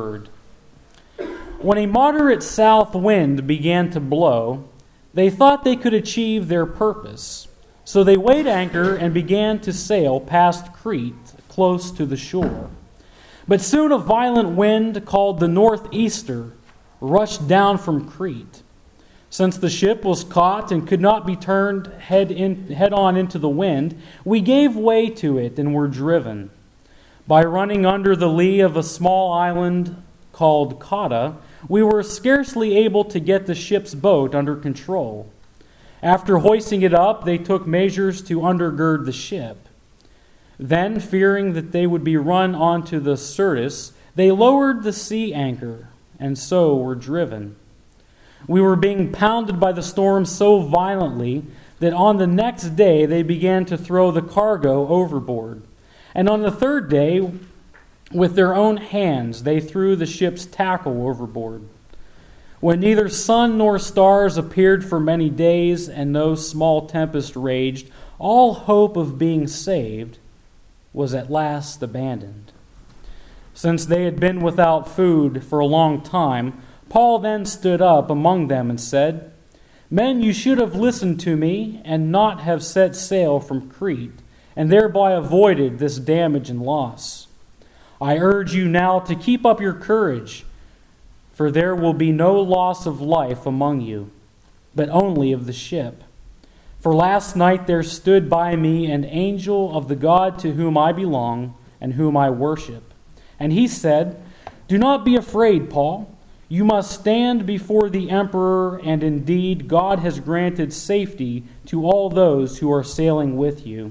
word. When a moderate south wind began to blow, they thought they could achieve their purpose. So they weighed anchor and began to sail past Crete, close to the shore. But soon a violent wind called the northeaster rushed down from Crete. Since the ship was caught and could not be turned head on into the wind, we gave way to it and were driven. By running under the lee of a small island called Cauda, we were scarcely able to get the ship's boat under control. After hoisting it up, they took measures to undergird the ship. Then, fearing that they would be run onto the Syrtis, they lowered the sea anchor, and so were driven. We were being pounded by the storm so violently that on the next day they began to throw the cargo overboard. And on the third day, with their own hands, they threw the ship's tackle overboard. When neither sun nor stars appeared for many days and no small tempest raged, all hope of being saved was at last abandoned. Since they had been without food for a long time, Paul then stood up among them and said, "Men, you should have listened to me and not have set sail from Crete, and thereby avoided this damage and loss. I urge you now to keep up your courage, for there will be no loss of life among you, but only of the ship. For last night there stood by me an angel of the God to whom I belong and whom I worship. And he said, 'Do not be afraid, Paul. You must stand before the emperor, and indeed God has granted safety to all those who are sailing with you.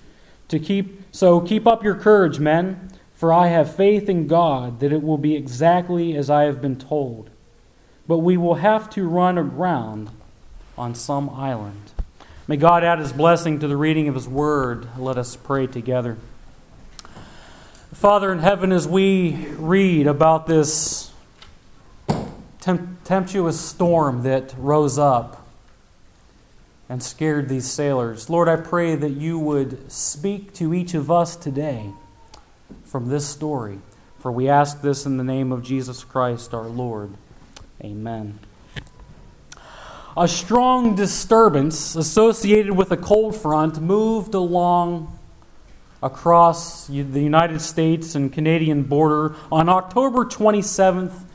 So keep up your courage, men, for I have faith in God that it will be exactly as I have been told. But we will have to run aground on some island.'" May God add His blessing to the reading of His Word. Let us pray together. Father in heaven, as we read about this tempestuous storm that rose up and scared these sailors, Lord, I pray that you would speak to each of us today from this story. For we ask this in the name of Jesus Christ our Lord. Amen. A strong disturbance associated with a cold front moved along across the United States and Canadian border on October 27th,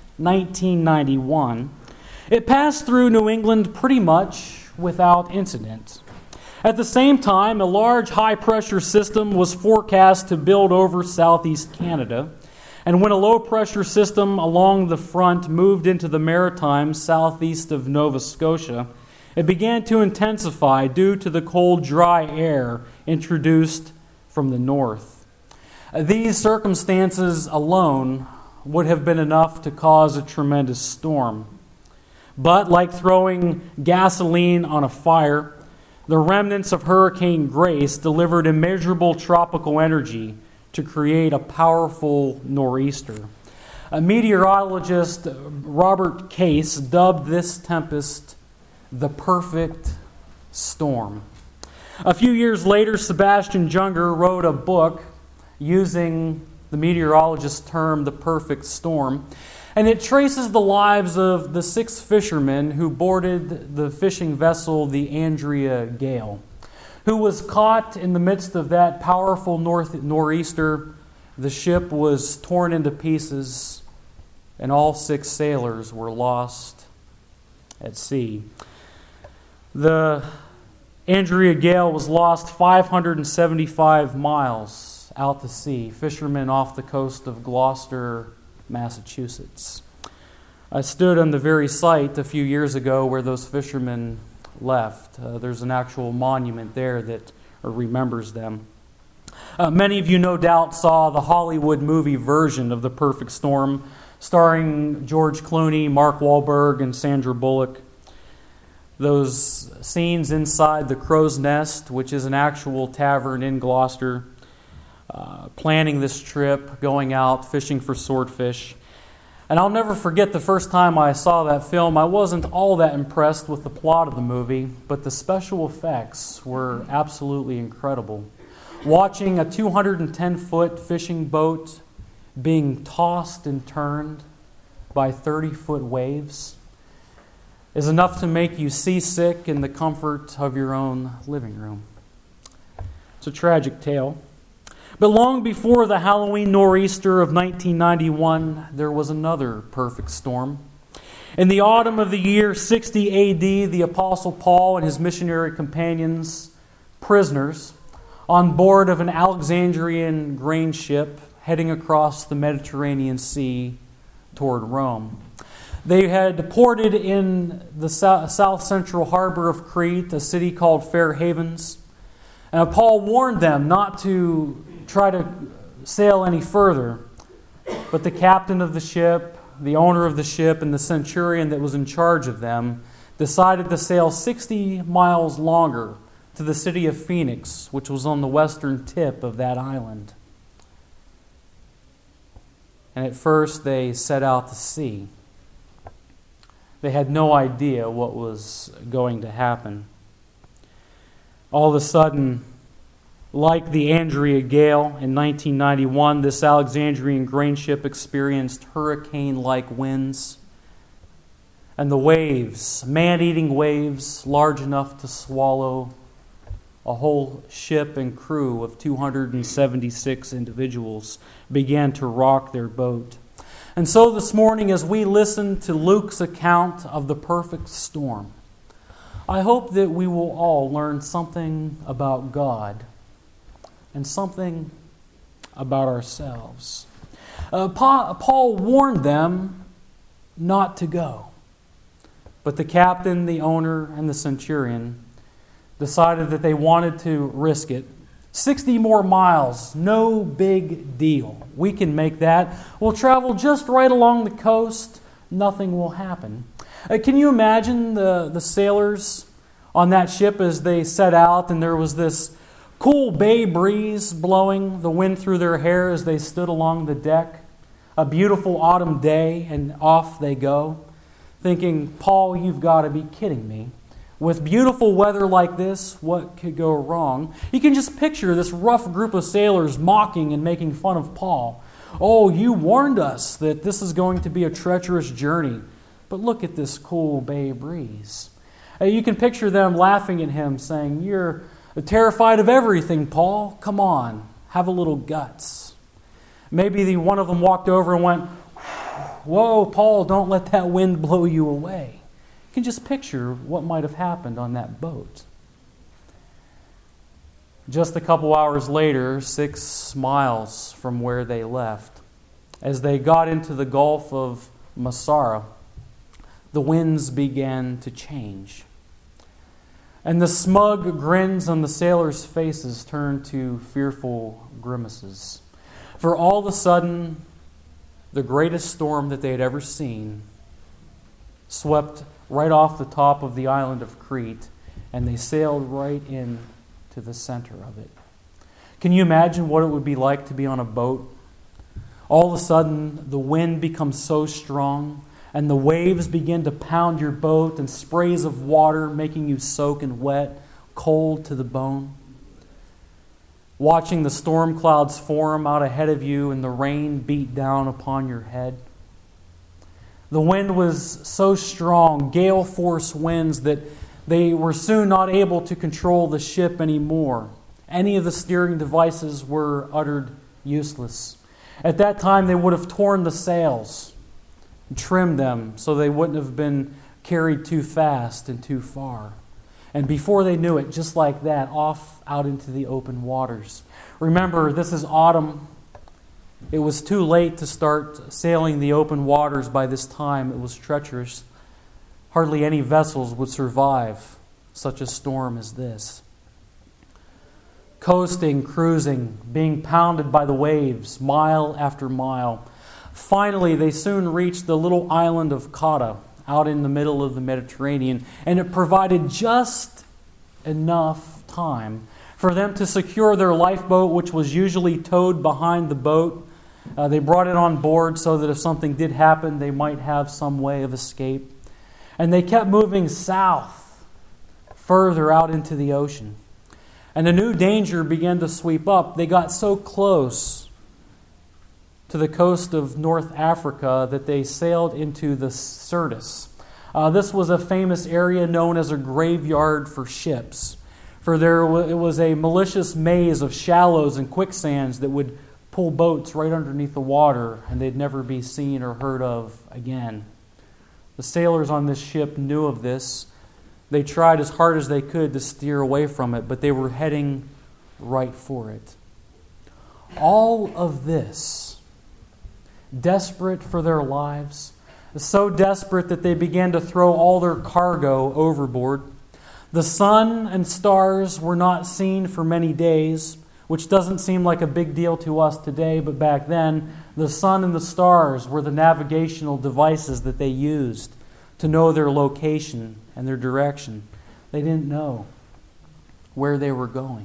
1991. It passed through New England pretty much without incident. At the same time, a large high-pressure system was forecast to build over southeast Canada. And when a low-pressure system along the front moved into the Maritimes southeast of Nova Scotia, it began to intensify due to the cold, dry air introduced from the north. These circumstances alone would have been enough to cause a tremendous storm. But like throwing gasoline on a fire, the remnants of Hurricane Grace delivered immeasurable tropical energy to create a powerful nor'easter. A meteorologist, Robert Case, dubbed this tempest the perfect storm. A few years later, Sebastian Junger wrote a book using the meteorologist's term, the perfect storm, and it traces the lives of the 6 fishermen who boarded the fishing vessel, the Andrea Gale, who was caught in the midst of that powerful nor'easter. The ship was torn into pieces, and all 6 sailors were lost at sea. The Andrea Gale was lost 575 miles out to sea, fishermen off the coast of Gloucester, Massachusetts. I stood on the very site a few years ago where those fishermen left. There's an actual monument there that remembers them. Many of you no doubt saw the Hollywood movie version of The Perfect Storm, starring George Clooney, Mark Wahlberg, and Sandra Bullock. Those scenes inside the Crow's Nest, which is an actual tavern in Gloucester, planning this trip, going out fishing for swordfish. And I'll never forget the first time I saw that film. I wasn't all that impressed with the plot of the movie, but the special effects were absolutely incredible. Watching a 210-foot fishing boat being tossed and turned by 30-foot waves is enough to make you seasick in the comfort of your own living room. It's a tragic tale. But long before the Halloween nor'easter of 1991, there was another perfect storm. In the autumn of the year 60 A.D., the Apostle Paul and his missionary companions, prisoners, on board of an Alexandrian grain ship heading across the Mediterranean Sea toward Rome. They had ported in the south central harbor of Crete, a city called Fair Havens. And Paul warned them not to try to sail any further. But the captain of the ship, the owner of the ship, and the centurion that was in charge of them decided to sail 60 miles longer to the city of Phoenix, which was on the western tip of that island. And at first they set out to sea. They had no idea what was going to happen. All of a sudden, like the Andrea Gale in 1991, this Alexandrian grain ship experienced hurricane-like winds. And the waves, man-eating waves, large enough to swallow a whole ship and crew of 276 individuals, began to rock their boat. And so this morning, as we listen to Luke's account of the perfect storm, I hope that we will all learn something about God and something about ourselves. Paul warned them not to go. But the captain, the owner, and the centurion decided that they wanted to risk it. 60 more miles, no big deal. We can make that. We'll travel just right along the coast. Nothing will happen. Can you imagine the sailors on that ship as they set out, and there was this cool bay breeze blowing the wind through their hair as they stood along the deck? A beautiful autumn day, and off they go, thinking, Paul, you've got to be kidding me. With beautiful weather like this, what could go wrong? You can just picture this rough group of sailors mocking and making fun of Paul. Oh, you warned us that this is going to be a treacherous journey, but look at this cool bay breeze. You can picture them laughing at him, saying, you're terrified of everything, Paul. Come on, have a little guts. Maybe one of them walked over and went, whoa, Paul, don't let that wind blow you away. You can just picture what might have happened on that boat. Just a couple hours later, 6 miles from where they left, as they got into the Gulf of Masara, the winds began to change. And the smug grins on the sailors' faces turned to fearful grimaces. For all of a sudden, the greatest storm that they had ever seen swept right off the top of the island of Crete, and they sailed right in to the center of it. Can you imagine what it would be like to be on a boat? All of a sudden, the wind becomes so strong, and the waves begin to pound your boat, and sprays of water making you soak and wet, cold to the bone. Watching the storm clouds form out ahead of you and the rain beat down upon your head. The wind was so strong, gale force winds, that they were soon not able to control the ship anymore. Any of the steering devices were uttered useless. At that time, they would have torn the sails and trimmed them so they wouldn't have been carried too fast and too far. And before they knew it, just like that, off out into the open waters. Remember, this is autumn. It was too late to start sailing the open waters by this time. It was treacherous. Hardly any vessels would survive such a storm as this. Coasting, cruising, being pounded by the waves, mile after mile. Finally, they soon reached the little island of Cauda, out in the middle of the Mediterranean, and it provided just enough time for them to secure their lifeboat, which was usually towed behind the boat. They brought it on board so that if something did happen, they might have some way of escape. And they kept moving south, further out into the ocean. And a new danger began to sweep up. They got so close to the coast of North Africa that they sailed into the Syrtis. This was a famous area known as a graveyard for ships, for it was a malicious maze of shallows and quicksands that would pull boats right underneath the water, and they'd never be seen or heard of again. The sailors on this ship knew of this. They tried as hard as they could to steer away from it, but they were heading right for it. All of this, desperate for their lives, so desperate that they began to throw all their cargo overboard. The sun and stars were not seen for many days, which doesn't seem like a big deal to us today, but back then, the sun and the stars were the navigational devices that they used to know their location and their direction. They didn't know where they were going.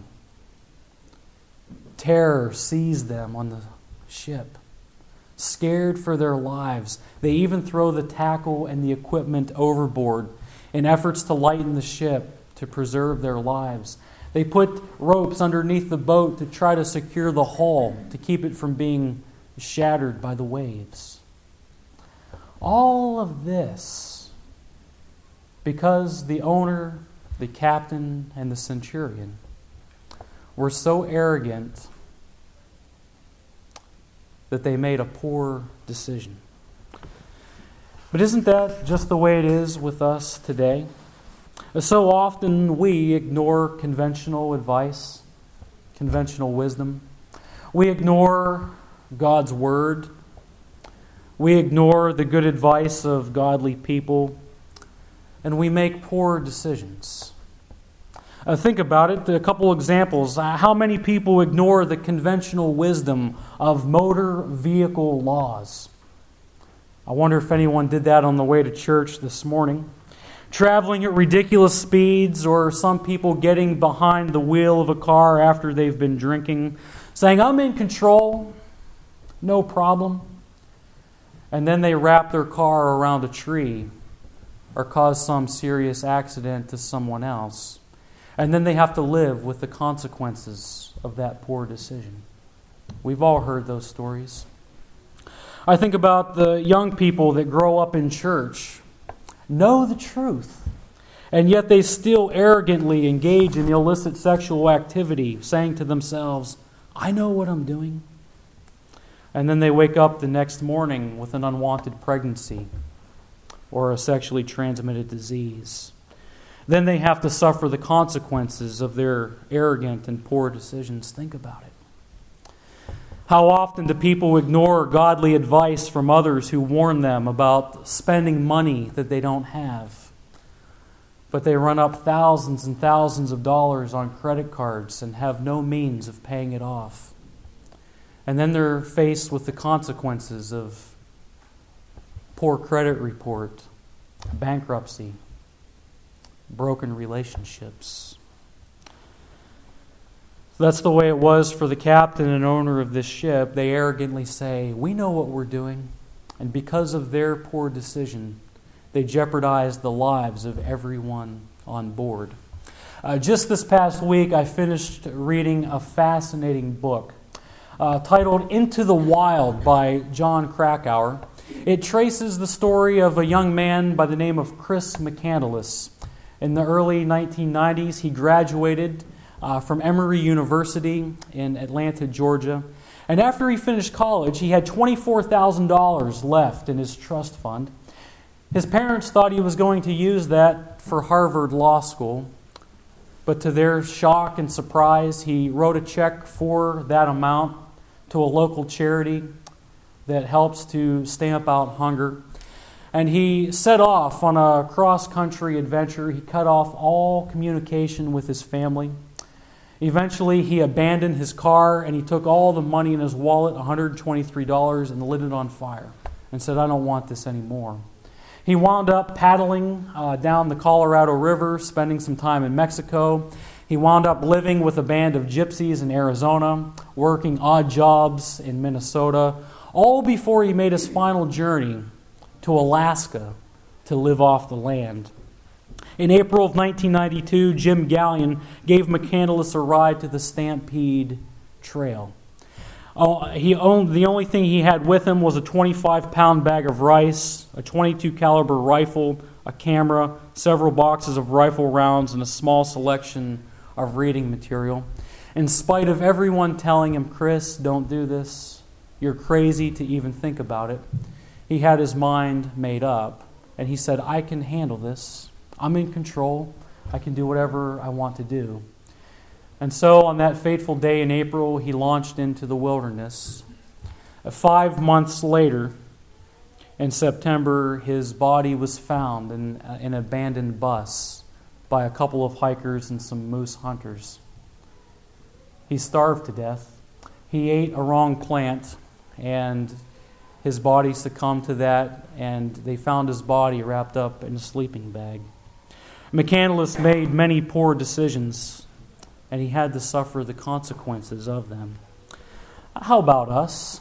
Terror seized them on the ship. Scared for their lives, they even throw the tackle and the equipment overboard in efforts to lighten the ship to preserve their lives. They put ropes underneath the boat to try to secure the hull, to keep it from being shattered by the waves. All of this because the owner, the captain, and the centurion were so arrogant that they made a poor decision. But isn't that just the way it is with us today? So often we ignore conventional advice, conventional wisdom. We ignore God's Word. We ignore the good advice of godly people. And we make poor decisions. Think about it. A couple examples. How many people ignore the conventional wisdom of motor vehicle laws? I wonder if anyone did that on the way to church this morning. Traveling at ridiculous speeds, or some people getting behind the wheel of a car after they've been drinking, saying, "I'm in control, no problem." And then they wrap their car around a tree or cause some serious accident to someone else. And then they have to live with the consequences of that poor decision. We've all heard those stories. I think about the young people that grow up in church, know the truth, and yet they still arrogantly engage in illicit sexual activity, saying to themselves, "I know what I'm doing." And then they wake up the next morning with an unwanted pregnancy or a sexually transmitted disease. Then they have to suffer the consequences of their arrogant and poor decisions. Think about it. How often do people ignore godly advice from others who warn them about spending money that they don't have? But they run up thousands and thousands of dollars on credit cards and have no means of paying it off. And then they're faced with the consequences of poor credit report, bankruptcy, broken relationships. That's the way it was for the captain and owner of this ship. They arrogantly say, "We know what we're doing." And because of their poor decision, they jeopardized the lives of everyone on board. Just this past week, I finished reading a fascinating book titled Into the Wild by Jon Krakauer. It traces the story of a young man by the name of Chris McCandless. In the early 1990s, he graduated from Emory University in Atlanta, Georgia. And after he finished college, he had $24,000 left in his trust fund. His parents thought he was going to use that for Harvard Law School. But to their shock and surprise, he wrote a check for that amount to a local charity that helps to stamp out hunger. And he set off on a cross-country adventure. He cut off all communication with his family. Eventually, he abandoned his car and he took all the money in his wallet, $123, and lit it on fire and said, "I don't want this anymore." He wound up paddling down the Colorado River, spending some time in Mexico. He wound up living with a band of gypsies in Arizona, working odd jobs in Minnesota, all before he made his final journey to Alaska to live off the land. In April of 1992, Jim Gallion gave McCandless a ride to the Stampede Trail. The only thing he had with him was a 25-pound bag of rice, a .22 caliber rifle, a camera, several boxes of rifle rounds, and a small selection of reading material. In spite of everyone telling him, "Chris, don't do this. You're crazy to even think about it," he had his mind made up, and he said, "I can handle this. I'm in control. I can do whatever I want to do." And so on that fateful day in April, he launched into the wilderness. 5 months later, in September, his body was found in an abandoned bus by a couple of hikers and some moose hunters. He starved to death. He ate a wrong plant, and his body succumbed to that, and they found his body wrapped up in a sleeping bag. McCandless made many poor decisions, and he had to suffer the consequences of them. How about us?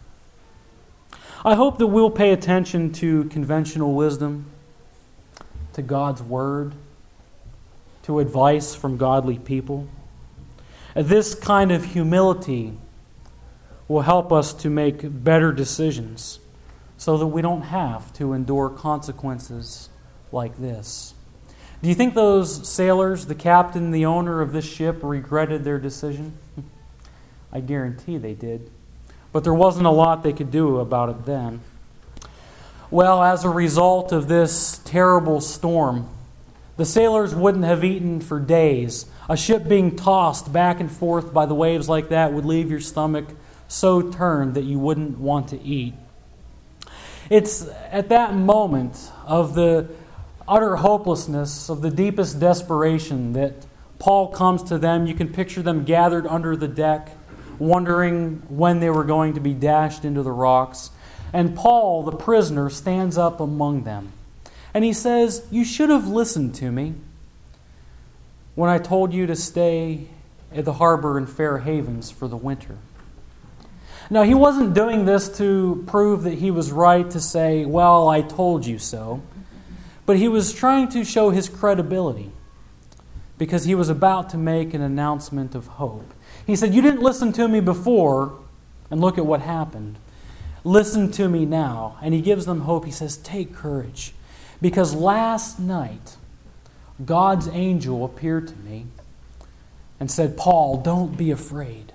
I hope that we'll pay attention to conventional wisdom, to God's Word, to advice from godly people. This kind of humility will help us to make better decisions so that we don't have to endure consequences like this. Do you think those sailors, the captain, the owner of this ship, regretted their decision? I guarantee they did. But there wasn't a lot they could do about it then. Well, as a result of this terrible storm, the sailors wouldn't have eaten for days. A ship being tossed back and forth by the waves like that would leave your stomach so turned that you wouldn't want to eat. It's at that moment of the utter hopelessness, of the deepest desperation, that Paul comes to them. You can picture them gathered under the deck, wondering when they were going to be dashed into the rocks. And Paul, the prisoner, stands up among them. And he says, "You should have listened to me when I told you to stay at the harbor in Fair Havens for the winter." Now, he wasn't doing this to prove that he was right to say, "Well, I told you so." But he was trying to show his credibility because he was about to make an announcement of hope. He said, "You didn't listen to me before, and look at what happened. Listen to me now." And he gives them hope. He says, "Take courage, because last night God's angel appeared to me and said, 'Paul, don't be afraid.'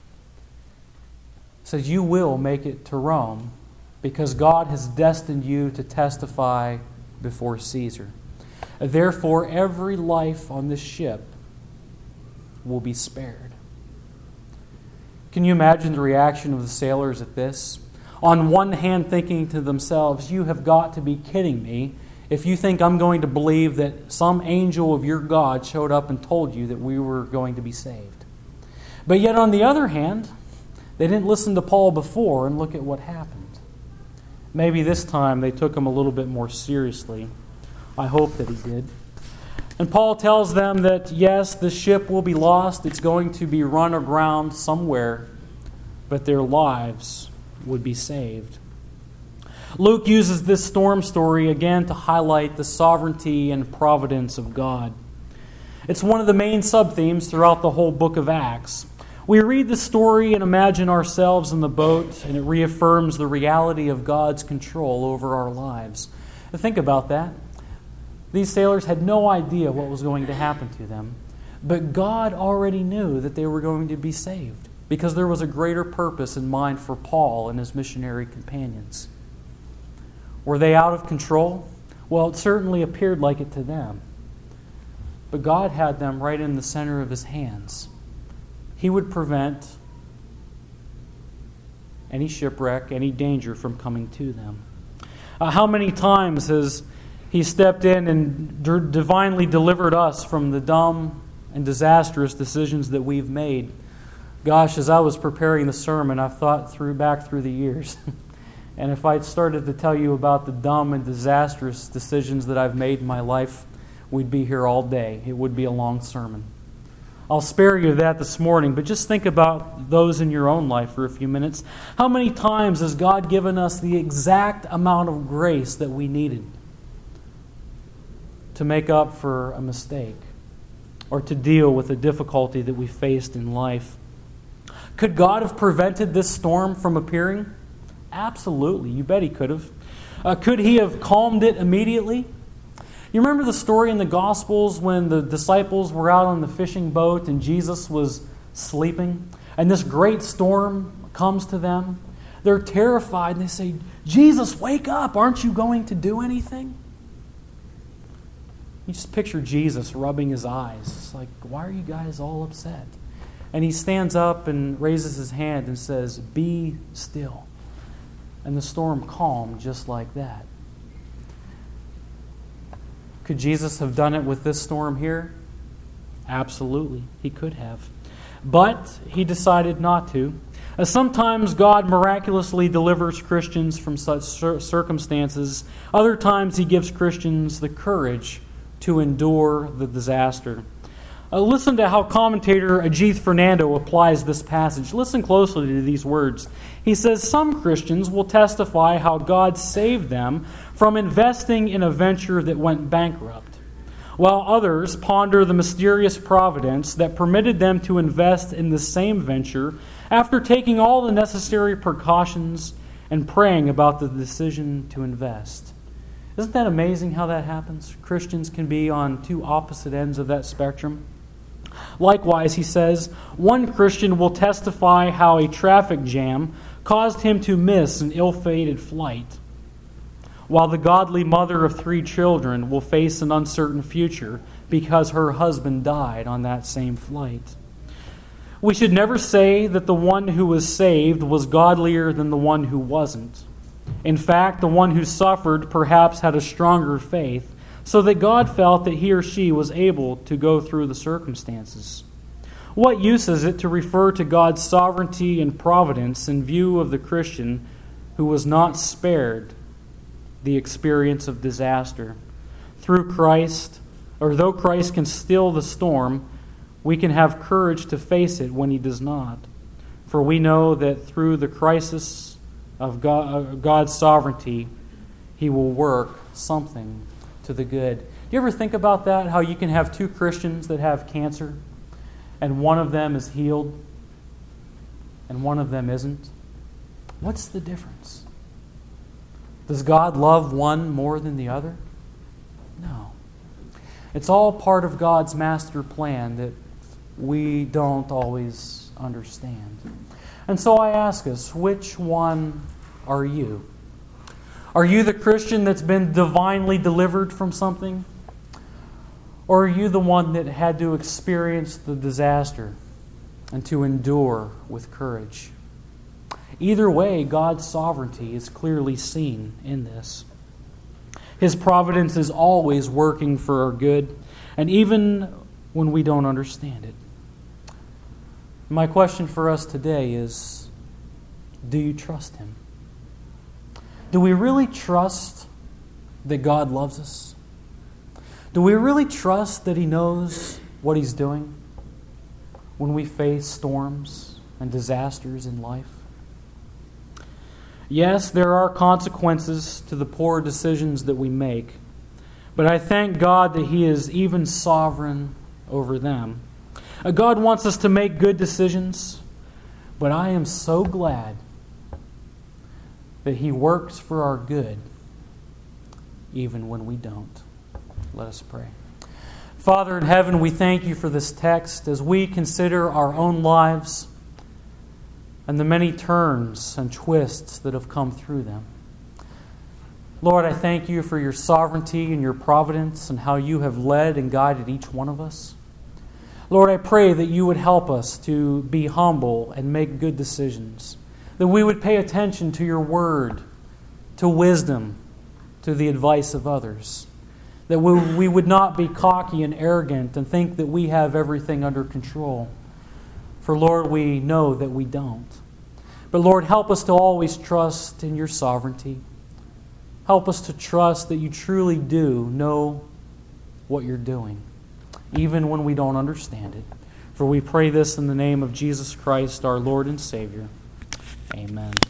He says, 'You will make it to Rome because God has destined you to testify before Caesar. Therefore, every life on this ship will be spared.'" Can you imagine the reaction of the sailors at this? On one hand, thinking to themselves, "You have got to be kidding me if you think I'm going to believe that some angel of your God showed up and told you that we were going to be saved." But yet, on the other hand, they didn't listen to Paul before, and look at what happened. Maybe this time they took him a little bit more seriously. I hope that he did. And Paul tells them that, yes, the ship will be lost. It's going to be run aground somewhere, but their lives would be saved. Luke uses this storm story again to highlight the sovereignty and providence of God. It's one of the main sub-themes throughout the whole book of Acts. We read the story and imagine ourselves in the boat, and it reaffirms the reality of God's control over our lives. Think about that. These sailors had no idea what was going to happen to them, but God already knew that they were going to be saved because there was a greater purpose in mind for Paul and his missionary companions. Were they out of control? Well, it certainly appeared like it to them. But God had them right in the center of His hands. He would prevent any shipwreck, any danger from coming to them. How many times has He stepped in and divinely delivered us from the dumb and disastrous decisions that we've made? Gosh, as I was preparing the sermon, I've thought back through the years. And if I'd started to tell you about the dumb and disastrous decisions that I've made in my life, we'd be here all day. It would be a long sermon. I'll spare you that this morning, but just think about those in your own life for a few minutes. How many times has God given us the exact amount of grace that we needed to make up for a mistake or to deal with a difficulty that we faced in life? Could God have prevented this storm from appearing? Absolutely. You bet He could have. Could He have calmed it immediately? You remember the story in the Gospels when the disciples were out on the fishing boat and Jesus was sleeping, and this great storm comes to them? They're terrified and they say, "Jesus, wake up! Aren't you going to do anything?" You just picture Jesus rubbing his eyes. It's like, why are you guys all upset? And he stands up and raises his hand and says, "Be still." And the storm calmed just like that. Could Jesus have done it with this storm here? Absolutely, he could have. But he decided not to. Sometimes God miraculously delivers Christians from such circumstances. Other times he gives Christians the courage to endure the disaster. Listen to how commentator Ajith Fernando applies this passage. Listen closely to these words. He says, some Christians will testify how God saved them from investing in a venture that went bankrupt, while others ponder the mysterious providence that permitted them to invest in the same venture after taking all the necessary precautions and praying about the decision to invest. Isn't that amazing how that happens? Christians can be on two opposite ends of that spectrum. Likewise, he says, one Christian will testify how a traffic jam caused him to miss an ill-fated flight, while the godly mother of 3 children will face an uncertain future because her husband died on that same flight. We should never say that the one who was saved was godlier than the one who wasn't. In fact, the one who suffered perhaps had a stronger faith, so that God felt that he or she was able to go through the circumstances. What use is it to refer to God's sovereignty and providence in view of the Christian who was not spared the experience of disaster? Through Christ, or though Christ can still the storm, we can have courage to face it when he does not. For we know that through the crisis of God's sovereignty, he will work something to the good. Do you ever think about that? How you can have 2 Christians that have cancer, and one of them is healed, and one of them isn't? What's the difference? Does God love one more than the other? No. It's all part of God's master plan that we don't always understand. And so I ask us, which one are you? Are you the Christian that's been divinely delivered from something? Or are you the one that had to experience the disaster and to endure with courage? Either way, God's sovereignty is clearly seen in this. His providence is always working for our good, and even when we don't understand it. My question for us today is, do you trust Him? Do we really trust that God loves us? Do we really trust that He knows what He's doing when we face storms and disasters in life? Yes, there are consequences to the poor decisions that we make, but I thank God that He is even sovereign over them. God wants us to make good decisions, but I am so glad that He works for our good, even when we don't. Let us pray. Father in heaven, we thank You for this text as we consider our own lives and the many turns and twists that have come through them. Lord, I thank You for Your sovereignty and Your providence and how You have led and guided each one of us. Lord, I pray that You would help us to be humble and make good decisions, that we would pay attention to Your word, to wisdom, to the advice of others, that we would not be cocky and arrogant and think that we have everything under control. For Lord, we know that we don't. But Lord, help us to always trust in Your sovereignty. Help us to trust that You truly do know what You're doing, even when we don't understand it. For we pray this in the name of Jesus Christ, our Lord and Savior. Amen.